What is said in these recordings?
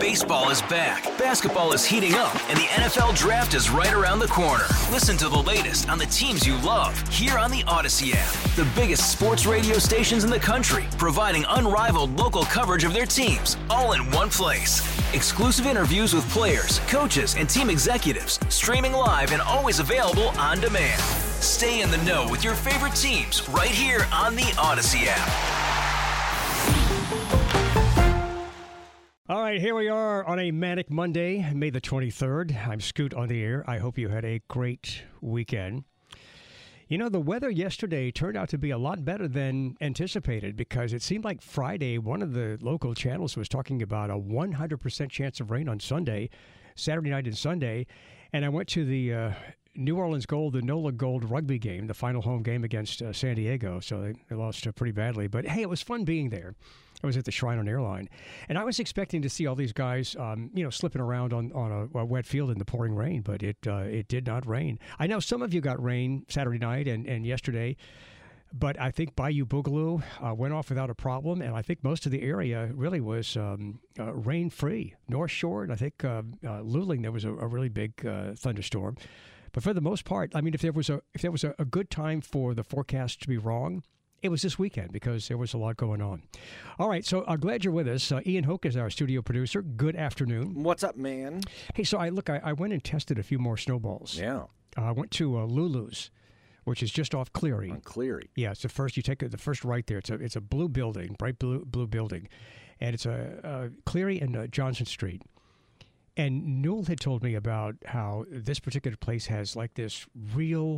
Baseball is back, basketball is heating up, and the NFL Draft is right around the corner. Listen to the latest on the teams you love here on the Odyssey app. The biggest sports radio stations in the country, providing unrivaled local coverage of their teams, all in one place. Exclusive interviews with players, coaches, and team executives, streaming live and always available on demand. Stay in the know with your favorite teams right here on the Odyssey app. All right, here we are on a manic Monday, May the 23rd. I'm Scoot on the air. I hope you had a great weekend. You know, the weather yesterday turned out to be a lot better than anticipated because it seemed like Friday, one of the local channels was talking about a 100% chance of rain on Sunday, Saturday night and Sunday. And I went to the New Orleans Gold, the NOLA Gold rugby game, the final home game against San Diego. So they lost pretty badly. But, hey, it was fun being there. I was at the Shrine on Airline, and I was expecting to see all these guys, slipping around on a wet field in the pouring rain, but it did not rain. I know some of you got rain Saturday night and yesterday, but I think Bayou Boogaloo went off without a problem, and I think most of the area really was rain-free. North Shore, and I think Luling, there was a really big thunderstorm. But for the most part, I mean, if there was a good time for the forecast to be wrong, it was this weekend because there was a lot going on. All right, so I'm glad you're with us. Ian Hoke is our studio producer. Good afternoon. What's up, man? Hey, so I went and tested a few more snowballs. Yeah. I went to Lulu's, which is just off Cleary. On Cleary. Yeah, it's the first. You take the first right there. It's a blue building, bright blue building, and it's a Cleary and Johnson Street. And Newell had told me about how this particular place has like this real,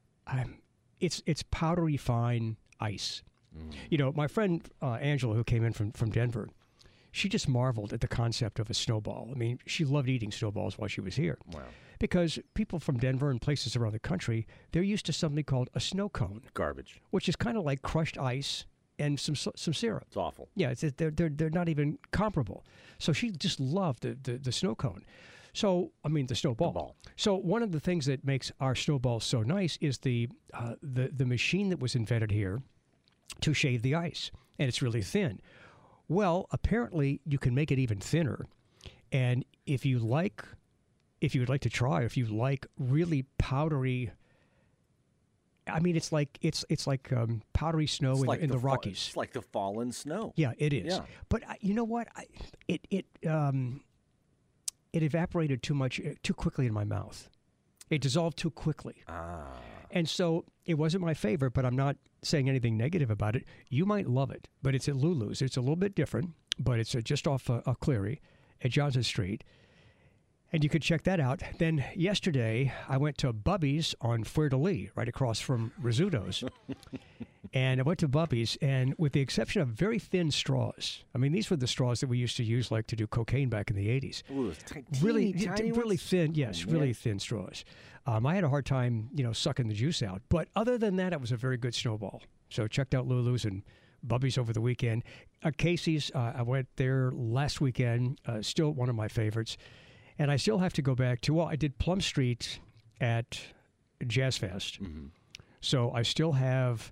it's powdery fine ice. You know, my friend Angela, who came in from Denver, she just marveled at the concept of a snowball. I mean, she loved eating snowballs while she was here. Wow. Because people from Denver and places around the country, they're used to something called a snow cone. Garbage. Which is kind of like crushed ice and some syrup. It's awful. Yeah, they're not even comparable. So she just loved the snow cone. So, I mean, the snowball. The ball. So one of the things that makes our snowball so nice is the machine that was invented here to shave the ice, and it's really thin. Well, apparently you can make it even thinner, and if you would like to try, if you like really powdery, I mean, it's like powdery snow in the Rockies. It's like the fallen snow. Yeah, it is. Yeah. But you know what? It evaporated too quickly in my mouth. It dissolved too quickly. And so it wasn't my favorite, but I'm not saying anything negative about it. You might love it, but it's at Lulu's. It's a little bit different, but it's just off Cleary at Johnson Street. And you could check that out. Then yesterday, I went to Bubby's on Fleur de Lis, right across from Rizzuto's. And I went to Bubby's, and with the exception of very thin straws, I mean, these were the straws that we used to use like to do cocaine back in the 80s. Ooh, Really tiny thin, yes, really thin straws. I had a hard time, sucking the juice out. But other than that, it was a very good snowball. So checked out Lulu's and Bubby's over the weekend. Casey's, I went there last weekend, still one of my favorites. And I still have to go back to, I did Plum Street at Jazz Fest. Mm-hmm. So I still have,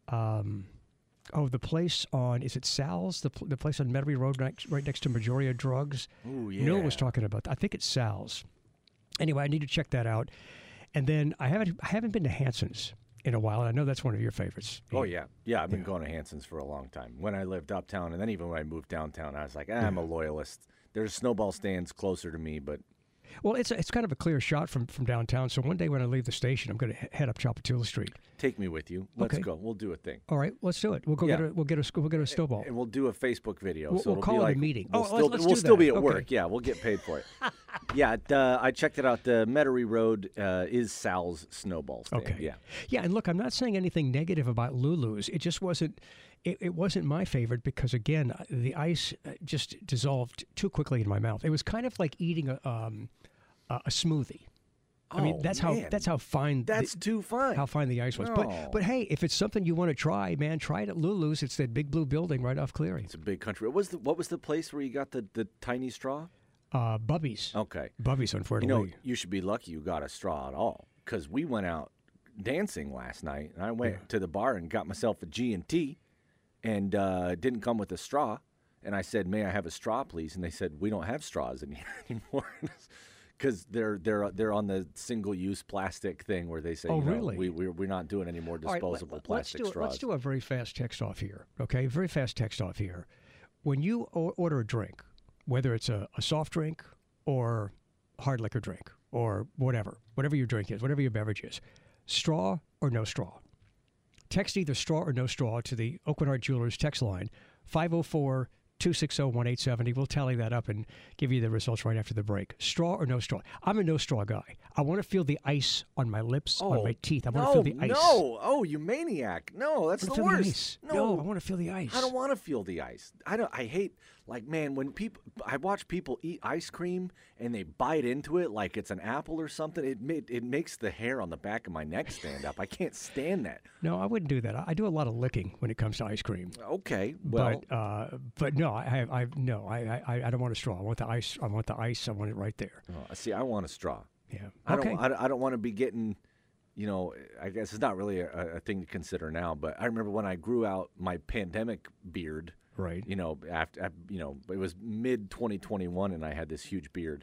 the place on, is it Sal's? The place on Metairie Road right next to Majoria Drugs. Oh, yeah. Neil was talking about that. I think it's Sal's. Anyway, I need to check that out. And then I haven't been to Hanson's in a while, and I know that's one of your favorites. Oh, yeah. Yeah, I've been going to Hanson's for a long time. When I lived uptown, and then even when I moved downtown, I was like, I'm a loyalist. There's snowball stands closer to me, but... Well, it's kind of a clear shot from downtown. So one day when I leave the station, I'm going to head up Chapatula Street. Take me with you. Let's go. We'll do a thing. All right, let's do it. We'll go get a snowball. And we'll do a Facebook video. We'll call it a meeting. We'll still be at work. Yeah, we'll get paid for it. Yeah, I checked it out. The Metairie Road is Sal's snowball stand. Okay. Yeah, and look, I'm not saying anything negative about Lulu's. It just wasn't. It wasn't my favorite because, again, the ice just dissolved too quickly in my mouth. It was kind of like eating a smoothie. I mean, that's how fine. That's too fine. How fine the ice was. No. But hey, if it's something you want to try, man, try it at Lulu's. It's that big blue building right off Cleary. It's a big country. What was the place where you got the tiny straw? Bubby's. Okay. Bubby's on Fleur de Lis. You should be lucky you got a straw at all, because we went out dancing last night, and I went to the bar and got myself a G&T, and didn't come with a straw. And I said, may I have a straw, please? And they said, we don't have straws in here anymore. Because they're on the single-use plastic thing where they say, really? We're not doing any more disposable plastic straws. Let's do a very fast text off here, okay? Very fast text off here. When you order a drink, whether it's a soft drink or hard liquor drink or whatever your drink is, whatever your beverage is, straw or no straw? Text either straw or no straw to the Oakwood Art Jewelers text line, 504-260-1870. We'll tally that up and give you the results right after the break. Straw or no straw? I'm a no straw guy. I want to feel the ice on my lips, on my teeth. I want to feel the ice. No, you maniac. No, that's the worst. No, I want to feel the ice. I don't want to feel the ice. I hate, like, man, when I watch people eat ice cream and they bite into it like it's an apple or something, it makes the hair on the back of my neck stand up. I can't stand that. No, I wouldn't do that. I do a lot of licking when it comes to ice cream. Okay, well, but no, I don't want a straw. I want the ice. I want it right there. Oh, see, I want a straw. Yeah. Okay. I don't want to be getting, I guess it's not really a thing to consider now, but I remember when I grew out my pandemic beard. Right. After it was mid 2021 and I had this huge beard.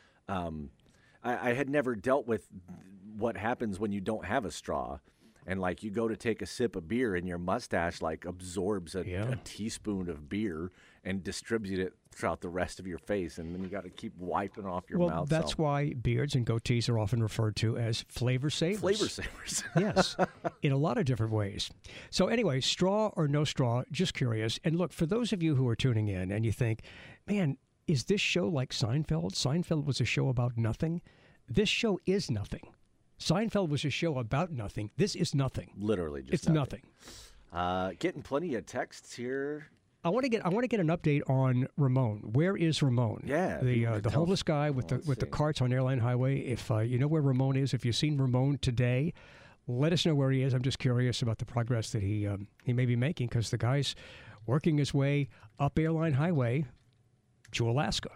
I had never dealt with what happens when you don't have a straw. And, like, you go to take a sip of beer and your mustache, like, absorbs a teaspoon of beer and distributes it throughout the rest of your face. And then you got to keep wiping off your mouth. Well, that's why beards and goatees are often referred to as flavor savers. Flavor savers. Yes, in a lot of different ways. So anyway, straw or no straw, just curious. And look, for those of you who are tuning in and you think, man, is this show like Seinfeld? Seinfeld was a show about nothing. This show is nothing. Seinfeld was a show about nothing. This is nothing. Literally just it's nothing. Getting plenty of texts here. I want to get an update on Ramon. Where is Ramon? Yeah, the homeless guy with the carts on Airline Highway. If you know where Ramon is, if you've seen Ramon today, let us know where he is. I'm just curious about the progress that he may be making, because the guy's working his way up Airline Highway to Alaska.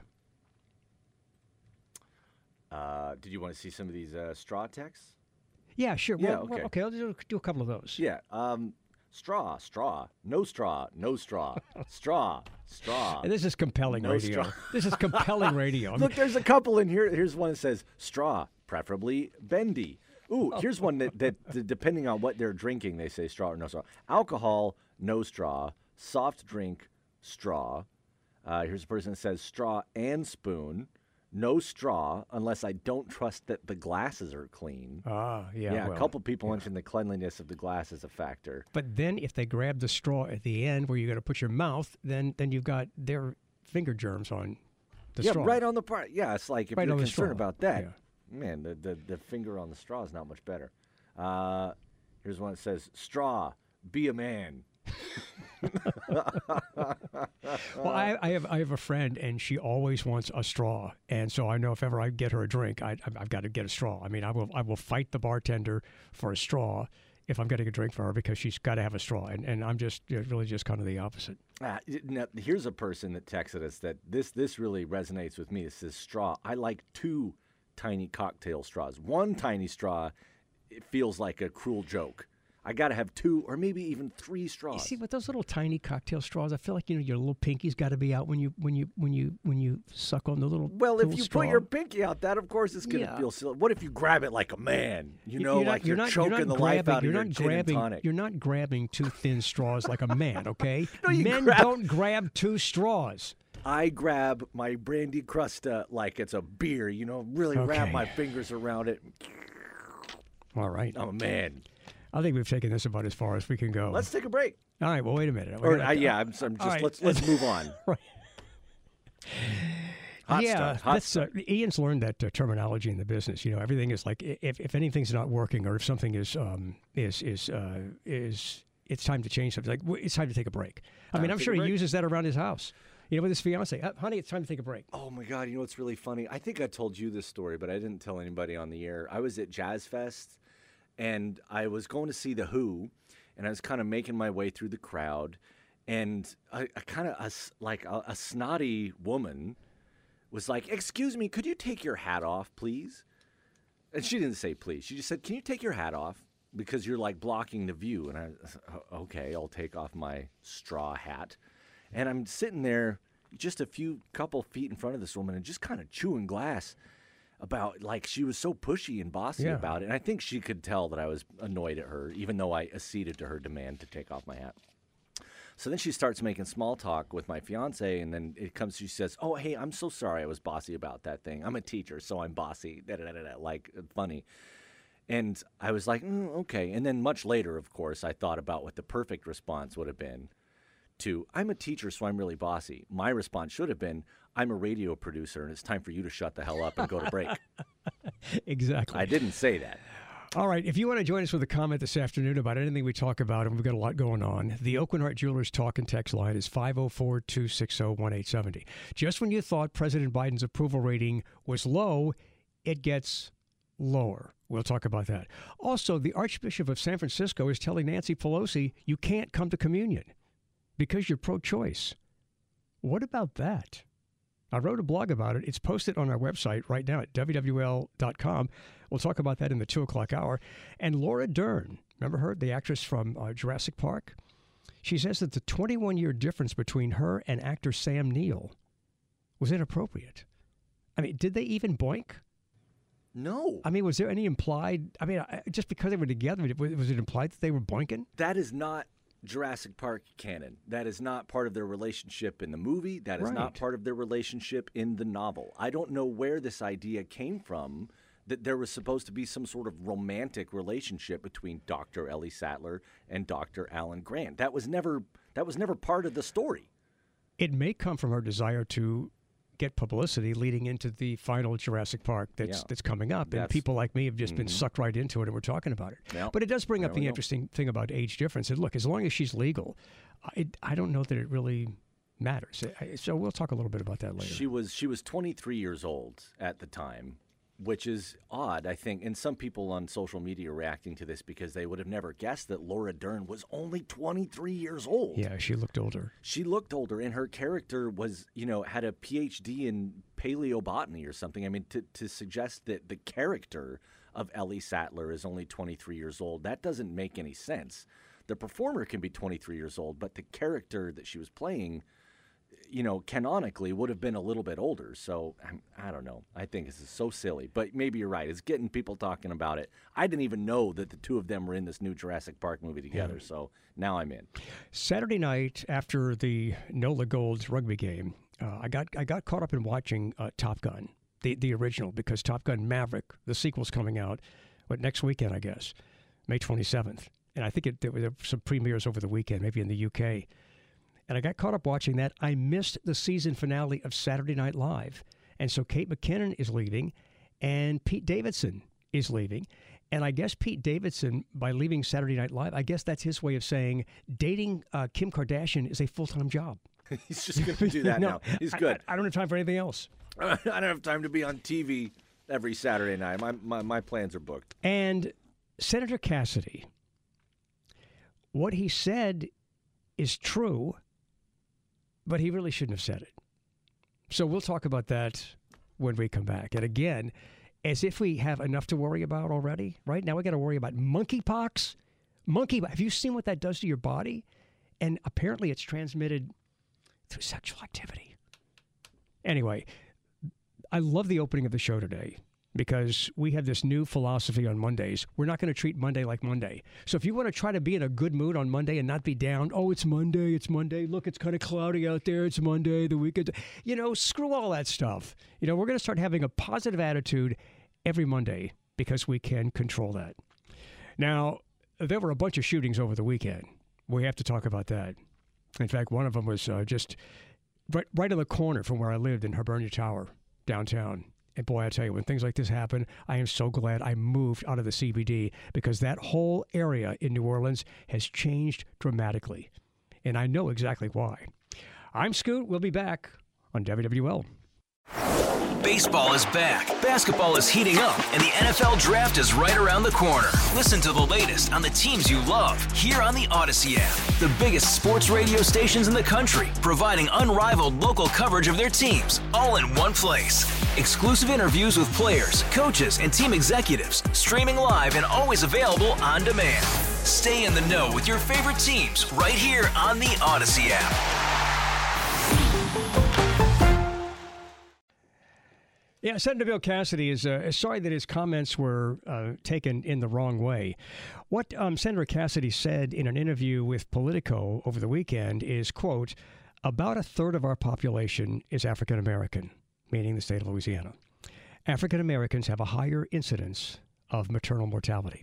Did you want to see some of these straw texts? Yeah, sure. Yeah, well, okay. I'll do a couple of those. Yeah. Straw, no straw, straw. And this is compelling radio. Straw. This is compelling radio. Look, there's a couple in here. Here's one that says straw, preferably bendy. Ooh, here's one that depending on what they're drinking, they say straw or no straw. Alcohol, no straw. Soft drink, straw. Here's a person that says straw and spoon. No straw unless I don't trust that the glasses are clean. Yeah. Yeah, a couple people mentioned the cleanliness of the glass as a factor. But then if they grab the straw at the end where you got to put your mouth, then you've got their finger germs on the straw. Yeah, right on the part. Yeah, it's like if right you're concerned about that, yeah. Man, the finger on the straw is not much better. Here's one that says, straw, be a man. Well, I have a friend, and she always wants a straw, and so I know if ever I get her a drink, I've got to get a straw. I mean, I will fight the bartender for a straw if I'm getting a drink for her, because she's got to have a straw, and I'm just really just kind of the opposite. Now, here's a person that texted us that this really resonates with me. It says, straw. I like 2 tiny cocktail straws. 1 tiny straw, it feels like a cruel joke. I got to have 2 or maybe even 3 straws. You see, with those little tiny cocktail straws, I feel like your little pinky's got to be out when you suck on the little. Well, if you straw. put your pinky out, that of course is going to feel silly. What if you grab it like a man? Like you're choking the life out of your gin and tonic. You're not grabbing 2 thin straws like a man, okay? No, Men don't grab 2 straws. I grab my brandy crusta like it's a beer. Really wrap my fingers around it. All right, I'm a man. I think we've taken this about as far as we can go. Let's take a break. All right. Well, wait a minute. I'm just. Right. Let's move on. Right. Hot stuff. Ian's learned that terminology in the business. Everything is like if anything's not working or if something is it's time to change something. Like it's time to take a break. I mean, I'm sure he uses that around his house. With his fiance, honey, it's time to take a break. Oh my God! What's really funny? I think I told you this story, but I didn't tell anybody on the air. I was at Jazz Fest. And I was going to see The Who, and I was kind of making my way through the crowd, and a snotty woman was like, "Excuse me, could you take your hat off, please?" And she didn't say please. She just said, "Can you take your hat off? Because you're like blocking the view." And I, okay, I'll take off my straw hat. And I'm sitting there just a couple feet in front of this woman and just kind of chewing glass about, like, she was so pushy and bossy about it. And I think she could tell that I was annoyed at her, even though I acceded to her demand to take off my hat. So then she starts making small talk with my fiance, and then she says, "Oh, hey, I'm so sorry I was bossy about that thing. I'm a teacher, so I'm bossy." Like, funny. And I was like, okay. And then much later, of course, I thought about what the perfect response would have been to, "I'm a teacher, so I'm really bossy." My response should have been, "I'm a radio producer, and it's time for you to shut the hell up and go to break." Exactly. I didn't say that. All right. If you want to join us with a comment this afternoon about anything we talk about, and we've got a lot going on, the Aucoin Hart Jewelers talk and text line is 504-260-1870. Just when you thought President Biden's approval rating was low, it gets lower. We'll talk about that. Also, the Archbishop of San Francisco is telling Nancy Pelosi you can't come to communion because you're pro-choice. What about that? I wrote a blog about it. It's posted on our website right now at WWL.com. We'll talk about that in the 2 o'clock hour. And Laura Dern, remember her, the actress from Jurassic Park? She says that the 21-year difference between her and actor Sam Neill was inappropriate. I mean, did they even boink? No. I mean, was there any implied, just because they were together, was it implied that they were boinking? That is not Jurassic Park canon. That is not part of their relationship in the movie. That is not part of their relationship in the novel. I don't know where this idea came from that there was supposed to be some sort of romantic relationship between Dr. Ellie Sattler and Dr. Alan Grant. That was never part of the story. It may come from her desire to get publicity leading into the final Jurassic Park that's coming up. And people like me have just been sucked right into it, and we're talking about it. Yep. But it does bring up the interesting thing about age difference. And look, as long as she's legal, I don't know that it really matters. So we'll talk a little bit about that later. She was 23 years old at the time, which is odd, I think. And some people on social media are reacting to this because they would have never guessed that Laura Dern was only 23 years old. Yeah, she looked older. She looked older, and her character was, had a PhD in paleobotany or something. I mean, to suggest that the character of Ellie Sattler is only 23 years old, that doesn't make any sense. The performer can be 23 years old, but the character that she was playing, canonically would have been a little bit older. So I don't know. I think this is so silly, but maybe you're right. It's getting people talking about it. I didn't even know that the two of them were in this new Jurassic Park movie together. So now I'm in. Saturday night after the NOLA Gold rugby game, I got caught up in watching Top Gun, the original, because Top Gun Maverick, the sequel's coming out, next weekend, I guess, May 27th. And I think there were some premieres over the weekend, maybe in the UK. And I got caught up watching that. I missed the season finale of Saturday Night Live. And so Kate McKinnon is leaving, and Pete Davidson is leaving. And I guess Pete Davidson, by leaving Saturday Night Live, I guess that's his way of saying dating Kim Kardashian is a full-time job. He's just going to do that now. He's good. I don't have time for anything else. I don't have time to be on TV every Saturday night. My plans are booked. And Senator Cassidy, what he said is true, but he really shouldn't have said it. So we'll talk about that when we come back. And again, as if we have enough to worry about already, right? Now we got to worry about monkeypox. Have you seen what that does to your body? And apparently it's transmitted through sexual activity. Anyway, I love the opening of the show today, because we have this new philosophy on Mondays. We're not going to treat Monday like Monday. So if you want to try to be in a good mood on Monday and not be down, it's Monday. Look, it's kind of cloudy out there. It's Monday, the weekend. Screw all that stuff. We're going to start having a positive attitude every Monday because we can control that. Now, there were a bunch of shootings over the weekend. We have to talk about that. In fact, one of them was just right on the corner from where I lived in Hibernia Tower, downtown. And boy, I tell you, when things like this happen, I am so glad I moved out of the CBD, because that whole area in New Orleans has changed dramatically. And I know exactly why. I'm Scoot. We'll be back on WWL. Baseball is back, basketball is heating up, and the NFL Draft is right around the corner. Listen to the latest on the teams you love here on the Odyssey app. The biggest sports radio stations in the country, providing unrivaled local coverage of their teams, all in one place. Exclusive interviews with players, coaches, and team executives, streaming live and always available on demand. Stay in the know with your favorite teams right here on the Odyssey app. Yeah, Senator Bill Cassidy is sorry that his comments were taken in the wrong way. What Senator Cassidy said in an interview with Politico over the weekend is, quote, about a third of our population is African American, meaning the state of Louisiana. African Americans have a higher incidence of maternal mortality.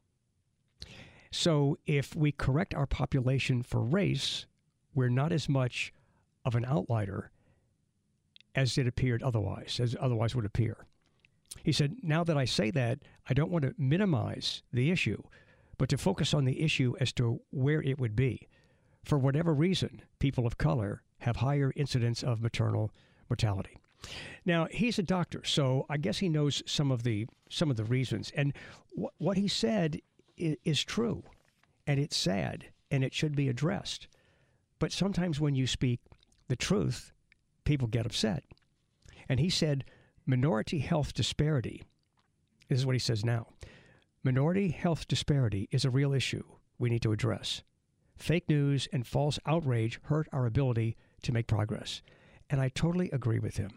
So if we correct our population for race, we're not as much of an outlier as it appeared otherwise, as otherwise would appear. He said, now that I say that, I don't want to minimize the issue, but to focus on the issue as to where it would be. For whatever reason, people of color have higher incidence of maternal mortality. Now, he's a doctor, so I guess he knows some of the reasons. And what he said is true, and it's sad, and it should be addressed. But sometimes when you speak the truth, people get upset. And he said, minority health disparity, this is what he says now, minority health disparity is a real issue we need to address. Fake news and false outrage hurt our ability to make progress. And I totally agree with him.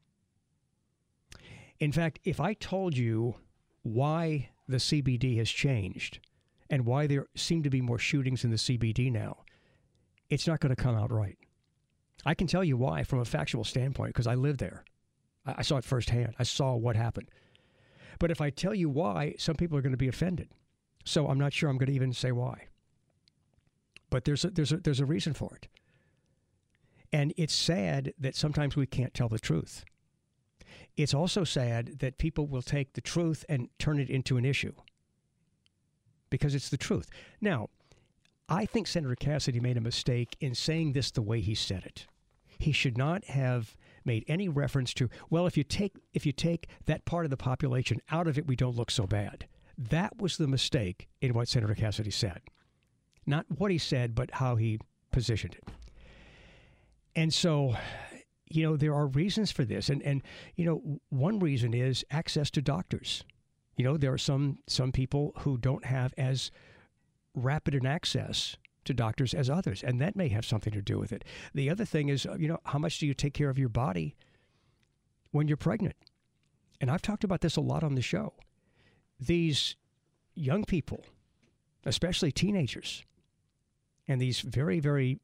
In fact, if I told you why the CBD has changed and why there seem to be more shootings in the CBD now, it's not going to come out right. I can tell you why from a factual standpoint because I lived there. I saw it firsthand. I saw what happened. But if I tell you why, some people are going to be offended. So I'm not sure I'm going to even say why. But there's a reason for it. And it's sad that sometimes we can't tell the truth. It's also sad that people will take the truth and turn it into an issue because it's the truth. Now, I think Senator Cassidy made a mistake in saying this the way he said it. He should not have made any reference to, well, if you take that part of the population out of it, we don't look so bad. That was the mistake in what Senator Cassidy said. Not what he said, but how he positioned it. And so, there are reasons for this. And one reason is access to doctors. There are some people who don't have as rapid an access to doctors as others, and that may have something to do with it. The other thing is, how much do you take care of your body when you're pregnant? And I've talked about this a lot on the show. These young people, especially teenagers, and these very, very,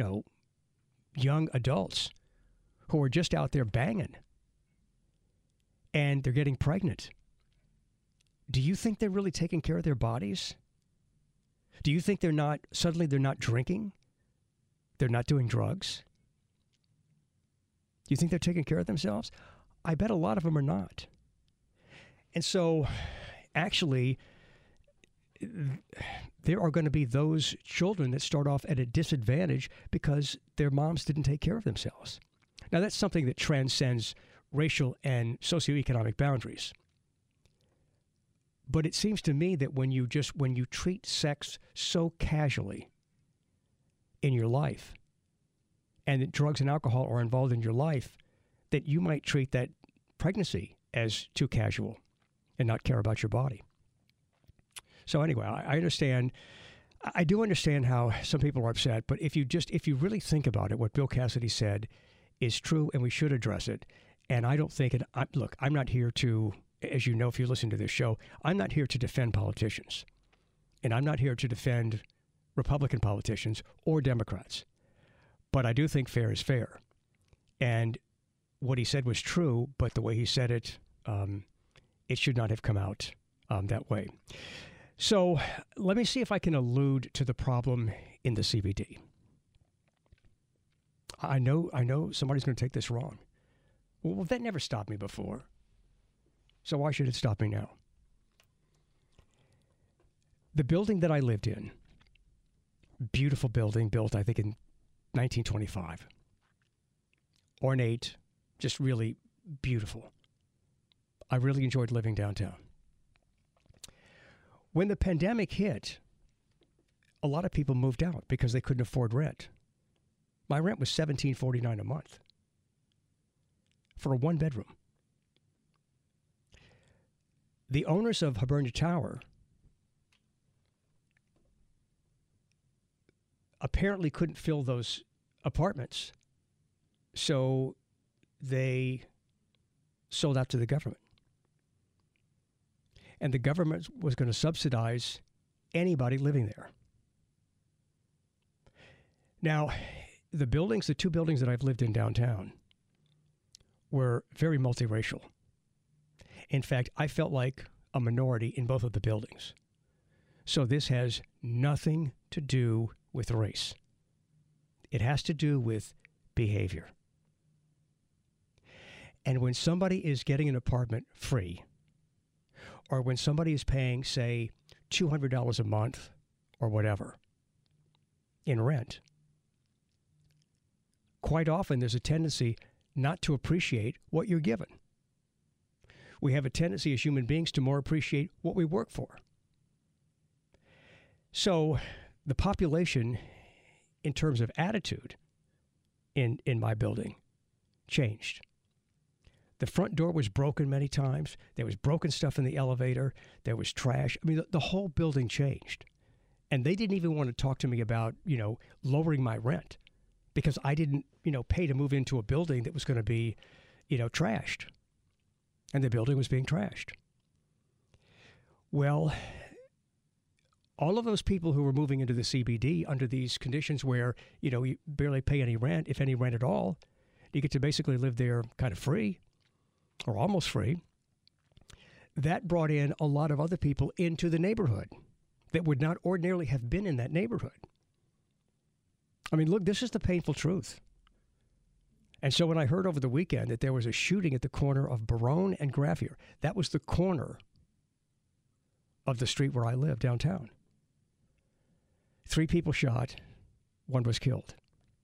young adults who are just out there banging and they're getting pregnant. Do you think they're really taking care of their bodies? Do you think they're not drinking? They're not doing drugs? Do you think they're taking care of themselves? I bet a lot of them are not. And so, actually, there are going to be those children that start off at a disadvantage because their moms didn't take care of themselves. Now, that's something that transcends racial and socioeconomic boundaries. But it seems to me that when you treat sex so casually in your life, and that drugs and alcohol are involved in your life, that you might treat that pregnancy as too casual and not care about your body. So anyway, I understand. I do understand how some people are upset, but if you really think about it, what Bill Cassidy said is true, and we should address it. And I don't think it. Look, I'm not here to. As you know, if you listen to this show, I'm not here to defend politicians. And I'm not here to defend Republican politicians or Democrats. But I do think fair is fair. And what he said was true, but the way he said it, it should not have come out that way. So let me see if I can allude to the problem in the CBD. I know somebody's going to take this wrong. Well, that never stopped me before. So why should it stop me now? The building that I lived in, beautiful building built, I think, in 1925. Ornate, just really beautiful. I really enjoyed living downtown. When the pandemic hit, a lot of people moved out because they couldn't afford rent. My rent was $17.49 a month for a one-bedroom. The owners of Hibernia Tower apparently couldn't fill those apartments, so they sold out to the government. And the government was going to subsidize anybody living there. Now, the two buildings that I've lived in downtown were very multiracial. In fact, I felt like a minority in both of the buildings. So this has nothing to do with race. It has to do with behavior. And when somebody is getting an apartment free, or when somebody is paying, say, $200 a month or whatever in rent, quite often there's a tendency not to appreciate what you're given. We have a tendency as human beings to more appreciate what we work for. So the population, in terms of attitude in my building, changed. The front door was broken many times. There was broken stuff in the elevator. There was trash. I mean, the whole building changed. And they didn't even want to talk to me about, lowering my rent because I didn't, pay to move into a building that was going to be, trashed. And the building was being trashed. Well, all of those people who were moving into the CBD under these conditions where, you barely pay any rent, if any rent at all, you get to basically live there kind of free or almost free. That brought in a lot of other people into the neighborhood that would not ordinarily have been in that neighborhood. I mean, look, this is the painful truth. And so when I heard over the weekend that there was a shooting at the corner of Barone and Graffier, that was the corner of the street where I live downtown. 3 people shot, 1 was killed.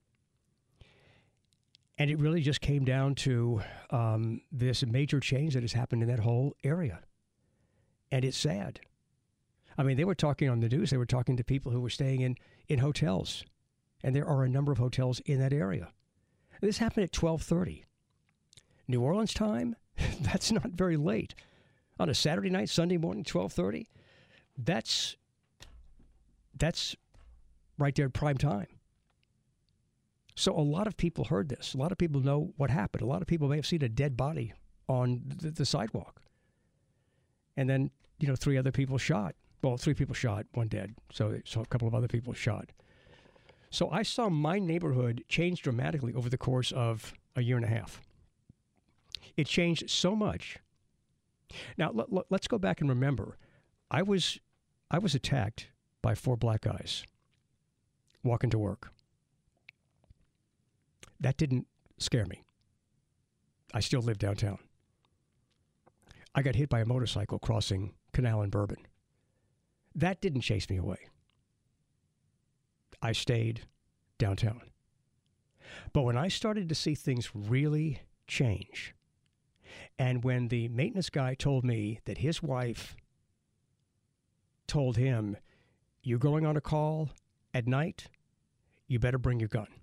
And it really just came down to this major change that has happened in that whole area. And it's sad. I mean, they were talking on the news, they were talking to people who were staying in hotels. And there are a number of hotels in that area. This happened at 12:30. New Orleans time, that's not very late. On a Saturday night, Sunday morning, 12:30, that's right there at prime time. So a lot of people heard this. A lot of people know what happened. A lot of people may have seen a dead body on the sidewalk. And then, 3 other people shot. Well, 3 people shot, 1 dead. So a couple of other people shot. So I saw my neighborhood change dramatically over the course of a year and a half. It changed so much. Now, let's go back and remember, I was attacked by 4 black guys walking to work. That didn't scare me. I still live downtown. I got hit by a motorcycle crossing Canal and Bourbon. That didn't chase me away. I stayed downtown. But when I started to see things really change, and when the maintenance guy told me that his wife told him, "You're going on a call at night, you better bring your gun,"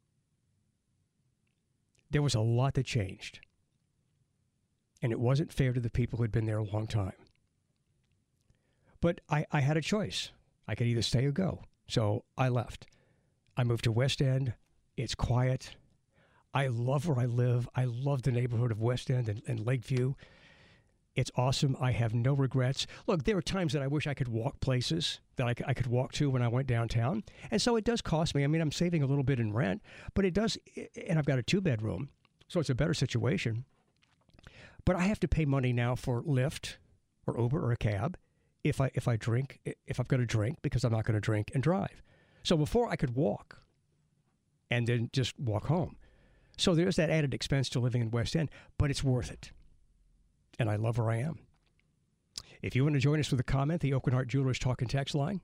there was a lot that changed. And it wasn't fair to the people who had been there a long time. But I had a choice. I could either stay or go. So I left. I moved to West End. It's quiet. I love where I live. I love the neighborhood of West End and Lakeview. It's awesome. I have no regrets. Look, there are times that I wish I could walk places that I could walk to when I went downtown. And so it does cost me. I mean, I'm saving a little bit in rent, but it does, and I've got a 2-bedroom, so it's a better situation. But I have to pay money now for Lyft or Uber or a cab if I drink, if I've got to drink, because I'm not going to drink and drive. So before I could walk and then just walk home. So there's that added expense to living in West End, but it's worth it. And I love where I am. If you want to join us with a comment, the Oak and Hart Jewelers Talk and Text line,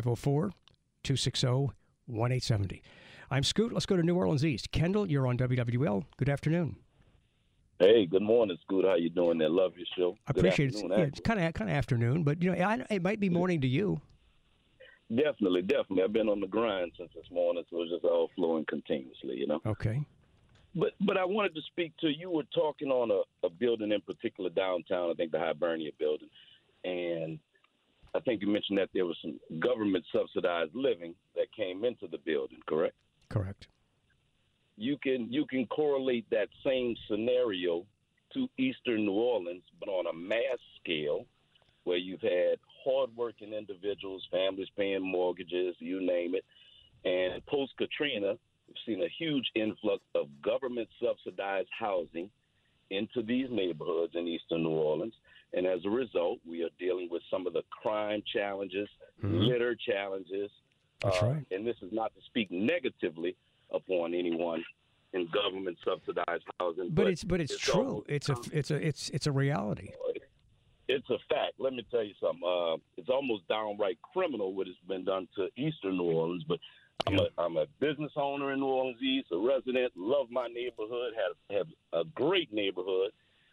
504-260-1870. I'm Scoot. Let's go to New Orleans East. Kendall, you're on WWL. Good afternoon. Hey, good morning, Scoot. How you doing there? Love your show. I appreciate it. Yeah, it's kind of afternoon, but it might be morning to you. Definitely. I've been on the grind since this morning, so it's just all flowing continuously, Okay. But I wanted to speak to you. Were talking on a building in particular downtown, I think the Hibernia building, and I think you mentioned that there was some government subsidized living that came into the building, correct? Correct. You can correlate that same scenario to eastern New Orleans, but on a mass scale, where you've had hardworking individuals, families paying mortgages, you name it. And post-Katrina, we've seen a huge influx of government-subsidized housing into these neighborhoods in eastern New Orleans. And as a result, we are dealing with some of the crime challenges, litter challenges. That's right. And this is not to speak negatively upon anyone in government-subsidized housing. But it's true. It's a reality. It's a fact. Let me tell you something. It's almost downright criminal what has been done to eastern New Orleans. But I'm a business owner in New Orleans East, a resident, love my neighborhood, have a great neighborhood.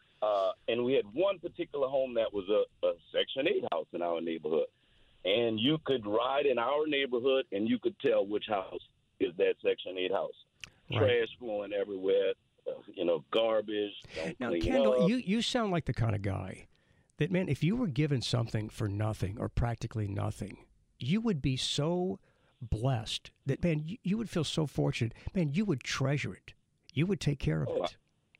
And we had one particular home that was a Section 8 house in our neighborhood. And you could ride in our neighborhood and you could tell which house is that Section 8 house. Right. Trash flowing everywhere, garbage. Now, Kendall, you sound like the kind of guy that, man, if you were given something for nothing or practically nothing, you would be so blessed that, man, you would feel so fortunate. Man, you would treasure it. You would take care of it.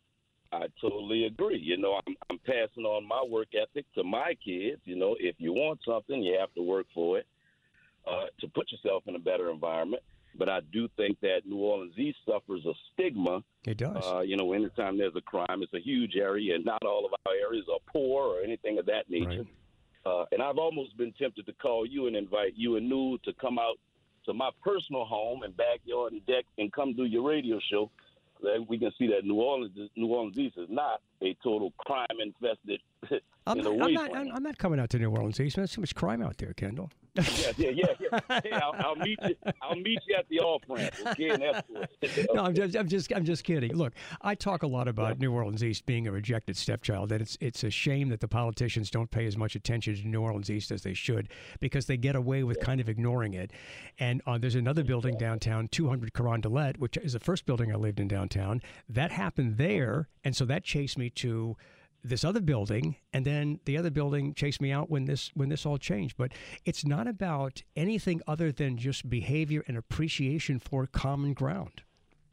I totally agree. I'm passing on my work ethic to my kids. If you want something, you have to work for it to put yourself in a better environment. But I do think that New Orleans East suffers a stigma. It does. Anytime there's a crime, it's a huge area, and not all of our areas are poor or anything of that nature. Right. And I've almost been tempted to call you and invite you and New to come out to my personal home and backyard and deck and come do your radio show. Then we can see that New Orleans East is not a total crime-infested I'm not coming out to New Orleans East. There's so much crime out there, Kendall. Yeah. Hey, I'll meet you at the off-ramp. Okay, No, I'm just kidding. Look, I talk a lot about New Orleans East being a rejected stepchild. That it's a shame that the politicians don't pay as much attention to New Orleans East as they should, because they get away with kind of ignoring it. And there's another building downtown, 200 Carondelet, which is the first building I lived in downtown. That happened there, and so that chased me to this other building, and then the other building chased me out when this all changed. But it's not about anything other than just behavior and appreciation for common ground.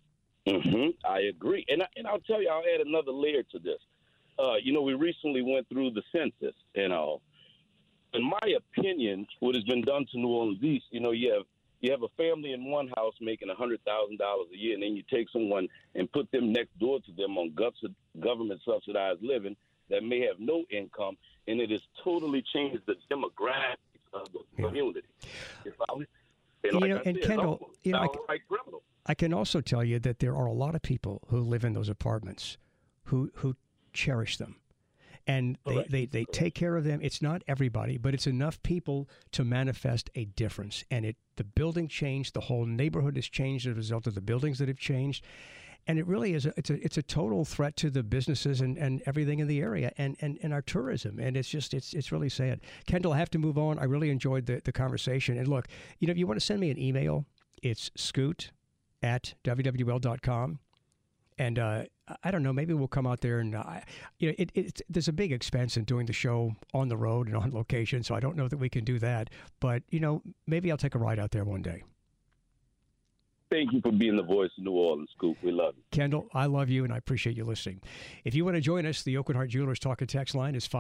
I agree, and I'll tell you, I'll add another layer to this. We recently went through the census, and in my opinion, what has been done to New Orleans East, you have a family in one house making $100,000 a year, and then you take someone and put them next door to them on government-subsidized living that may have no income, and it has totally changed the demographics of the community. Kendall, I can also tell you that there are a lot of people who live in those apartments who cherish them. And they take care of them. It's not everybody, but it's enough people to manifest a difference. And the building changed. The whole neighborhood has changed as a result of the buildings that have changed. And it really is it's a total threat to the businesses and everything in the area and our tourism. And it's really sad. Kendall, I have to move on. I really enjoyed the conversation. And look, if you want to send me an email, it's scoot@wwl.com. And I don't know, maybe we'll come out there and, there's a big expense in doing the show on the road and on location, so I don't know that we can do that. But, maybe I'll take a ride out there one day. Thank you for being the voice of New Orleans, Scoop. We love you. Kendall, I love you, and I appreciate you listening. If you want to join us, the Oakland Heart Jewelers Talk and Text line is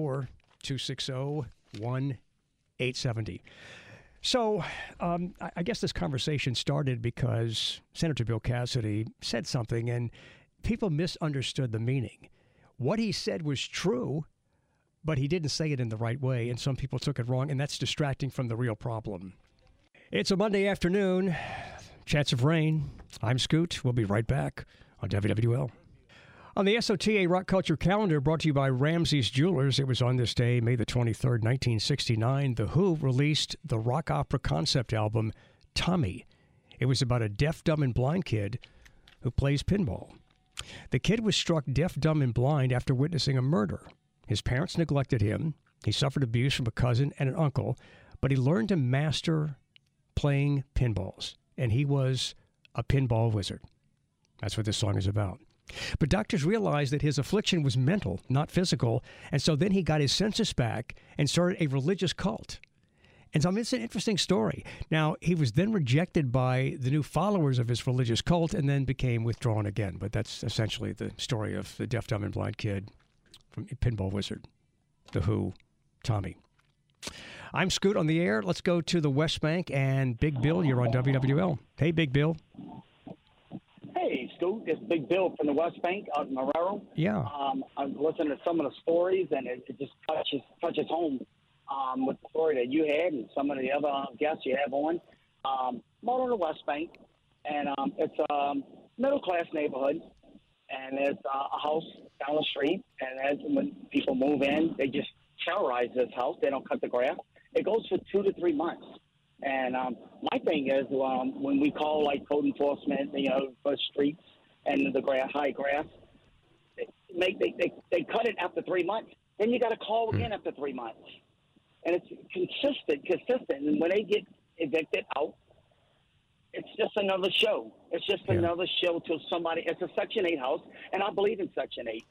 504-260-1870. So I guess this conversation started because Senator Bill Cassidy said something and people misunderstood the meaning. What he said was true, but he didn't say it in the right way, and some people took it wrong, and that's distracting from the real problem. It's a Monday afternoon. Chance of rain. I'm Scoot. We'll be right back on WWL. On the SOTA Rock Culture Calendar, brought to you by Ramsey's Jewelers, it was on this day, May the 23rd, 1969, The Who released the rock opera concept album, Tommy. It was about a deaf, dumb, and blind kid who plays pinball. The kid was struck deaf, dumb, and blind after witnessing a murder. His parents neglected him. He suffered abuse from a cousin and an uncle, but he learned to master playing pinballs, and he was a pinball wizard. That's what this song is about. But doctors realized that his affliction was mental, not physical, and so then he got his senses back and started a religious cult. And so it's an interesting story. Now, he was then rejected by the new followers of his religious cult and then became withdrawn again. But that's essentially the story of the deaf, dumb, and blind kid from Pinball Wizard, The Who, Tommy. I'm Scoot on the air. Let's go to the West Bank. And Big Bill, you're on WWL. Hey, Big Bill. Hey, Scoot. It's Big Bill from the West Bank out in Marrero. Yeah. I'm listening to some of the stories, and it just touches home with the story that you had and some of the other guests you have on. I'm out on the West Bank, and it's a middle-class neighborhood, and there's a house down the street, and when people move in, they just terrorize this house. They don't cut the grass. It goes for 2 to 3 months. And my thing is when we call, like, code enforcement, for streets and the high grass, they cut it after 3 months. Then you got to call again after 3 months. And it's consistent. And when they get evicted out, it's just another show. It's just another show till somebody. It's a Section 8 house, and I believe in Section 8.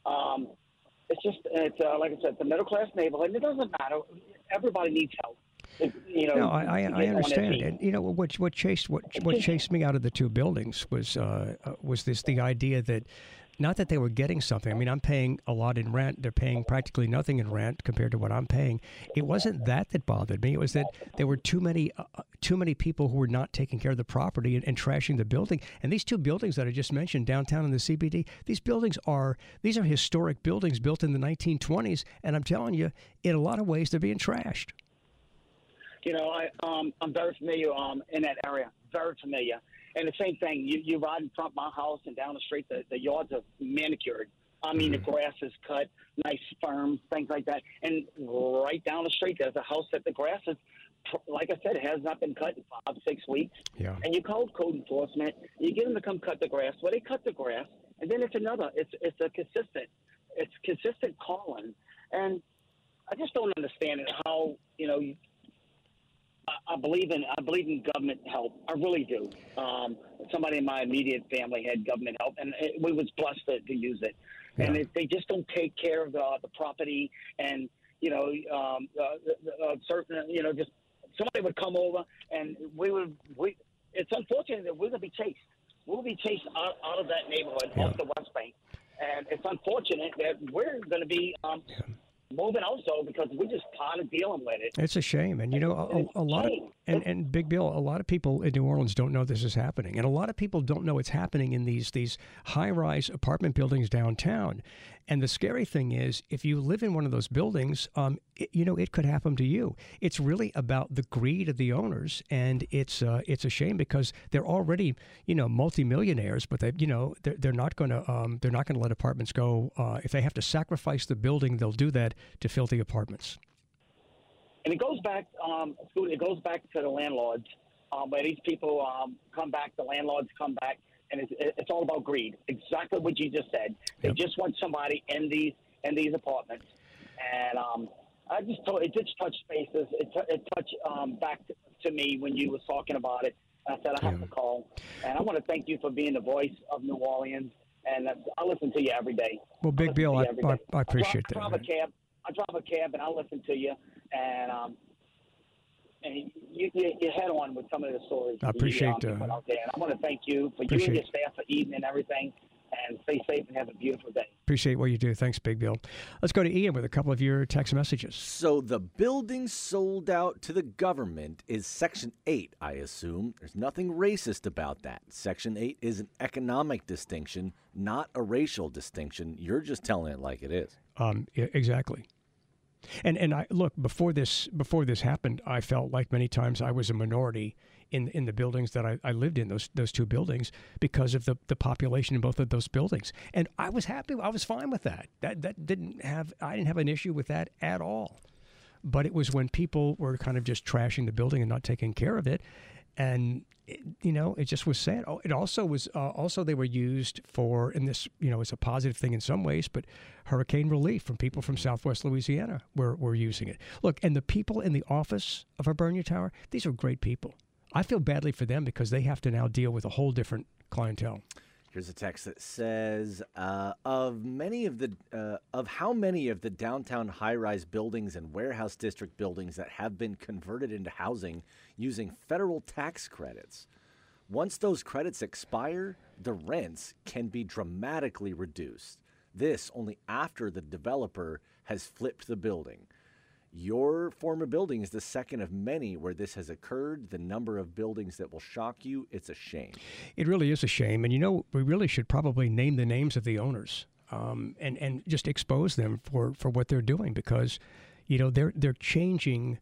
It's like I said, it's a middle class neighborhood, and it doesn't matter. Everybody needs help. No, I understand, and what chased me out of the two buildings was the idea that. Not that they were getting something. I mean, I'm paying a lot in rent. They're paying practically nothing in rent compared to what I'm paying. It wasn't that bothered me. It was that there were too many people who were not taking care of the property and trashing the building. And these two buildings that I just mentioned, downtown in the CBD, these are historic buildings built in the 1920s. And I'm telling you, in a lot of ways, they're being trashed. I'm very familiar in that area. Very familiar. And the same thing, you ride in front of my house and down the street, the yards are manicured. I mean, the grass is cut, nice firm, things like that. And right down the street, there's a house that the grass is, like I said, it has not been cut in 5-6 weeks. Yeah. And you call code enforcement, you get them to come cut the grass. Well, they cut the grass, and then it's consistent calling. And I just don't understand how, I believe in government help. I really do. Somebody in my immediate family had government help, and we was blessed to use it. Yeah. And they just don't take care of the property, and certain just somebody would come over, and it's unfortunate that we're gonna be chased. We'll be chased out of that neighborhood off the West Bank, and it's unfortunate that we're going to be. Moving also because we're just tired of dealing with it. It's a shame. And, a lot of, and Big Bill, a lot of people in New Orleans don't know this is happening. And a lot of people don't know it's happening in these high-rise apartment buildings downtown. And the scary thing is, if you live in one of those buildings, it could happen to you. It's really about the greed of the owners, and it's a shame because they're already, multimillionaires, but they're not going to let apartments go. If they have to sacrifice the building, they'll do that to filthy apartments. And it goes back to the landlords, where these people come back, the landlords come back. And it's all about greed. Exactly what you just said. They just want somebody in these apartments. And it just touched spaces. It touched back to me when you was talking about it. I said I have to call. And I want to thank you for being the voice of New Orleans. And I listen to you every day. Well, Big Bill, I appreciate that. I drive a cab and I listen to you. And you head on with some of the stories. I appreciate out there. And I want to thank you for you and your staff for eating and everything. And stay safe and have a beautiful day. Appreciate what you do. Thanks, Big Bill. Let's go to Ian with a couple of your text messages. So the building sold out to the government is Section 8, I assume. There's nothing racist about that. Section 8 is an economic distinction, not a racial distinction. You're just telling it like it is. Exactly. And I look, before this happened, I felt like many times I was a minority in the buildings that I lived in, those two buildings, because of the population in both of those buildings. And I was happy. I was fine with that. I didn't have an issue with that at all. But it was when people were kind of just trashing the building and not taking care of it. And it just was sad. It also was they were used for, and this it's a positive thing in some ways, but hurricane relief from people from Southwest Louisiana were using it. Look, and the people in the office of Hibernia Tower, these are great people. I feel badly for them because they have to now deal with a whole different clientele. Here's a text that says, of how many of the downtown high-rise buildings and warehouse district buildings that have been converted into housing using federal tax credits. Once those credits expire, the rents can be dramatically reduced. This only after the developer has flipped the building. Your former building is the second of many where this has occurred. The number of buildings that will shock you, it's a shame. It really is a shame. And, we really should probably name the names of the owners and just expose them for what they're doing because, they're changing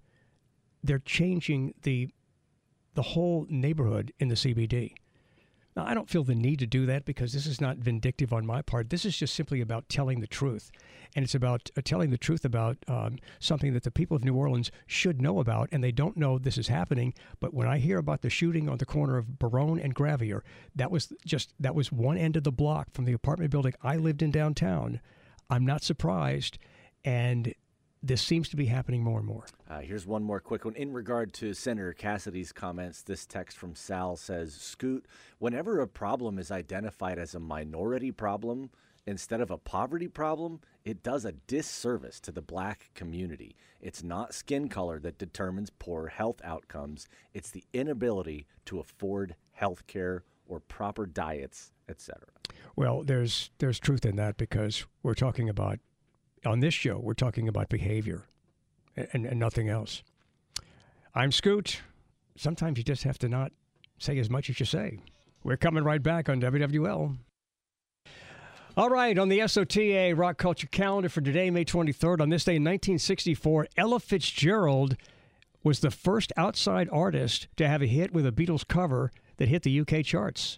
the whole neighborhood in the CBD. Now, I don't feel the need to do that because this is not vindictive on my part. This is just simply about telling the truth. And it's about telling the truth about something that the people of New Orleans should know about, and they don't know this is happening. But when I hear about the shooting on the corner of Barone and Gravier, that was one end of the block from the apartment building I lived in downtown. I'm not surprised, and this seems to be happening more and more. Here's one more quick one. In regard to Senator Cassidy's comments, this text from Sal says, Scoot, whenever a problem is identified as a minority problem instead of a poverty problem, it does a disservice to the black community. It's not skin color that determines poor health outcomes. It's the inability to afford health care or proper diets, etc. Well, there's truth in that because we're talking about on this show, we're talking about behavior and nothing else. I'm Scoot. Sometimes you just have to not say as much as you say. We're coming right back on WWL. All right, on the SOTA Rock Culture calendar for today, May 23rd, on this day in 1964, Ella Fitzgerald was the first outside artist to have a hit with a Beatles cover that hit the UK charts.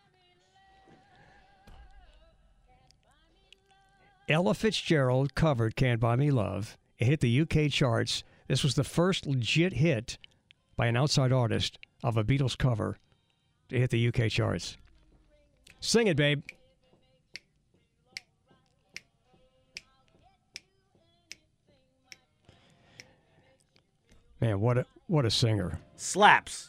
Ella Fitzgerald covered Can't Buy Me Love. It hit the UK charts. This was the first legit hit by an outside artist of a Beatles cover to hit the UK charts. Sing it, babe. Man, what a singer. Slaps.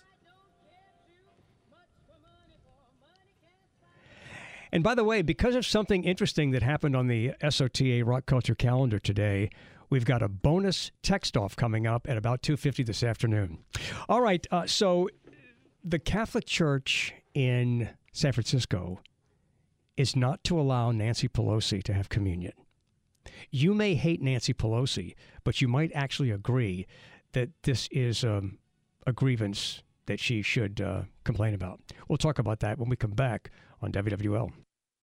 And by the way, because of something interesting that happened on the SOTA Rock Culture calendar today, we've got a bonus text off coming up at about 2:50 this afternoon. All right, so the Catholic Church in San Francisco is not to allow Nancy Pelosi to have communion. You may hate Nancy Pelosi, but you might actually agree that this is a grievance that she should complain about. We'll talk about that when we come back on WWL.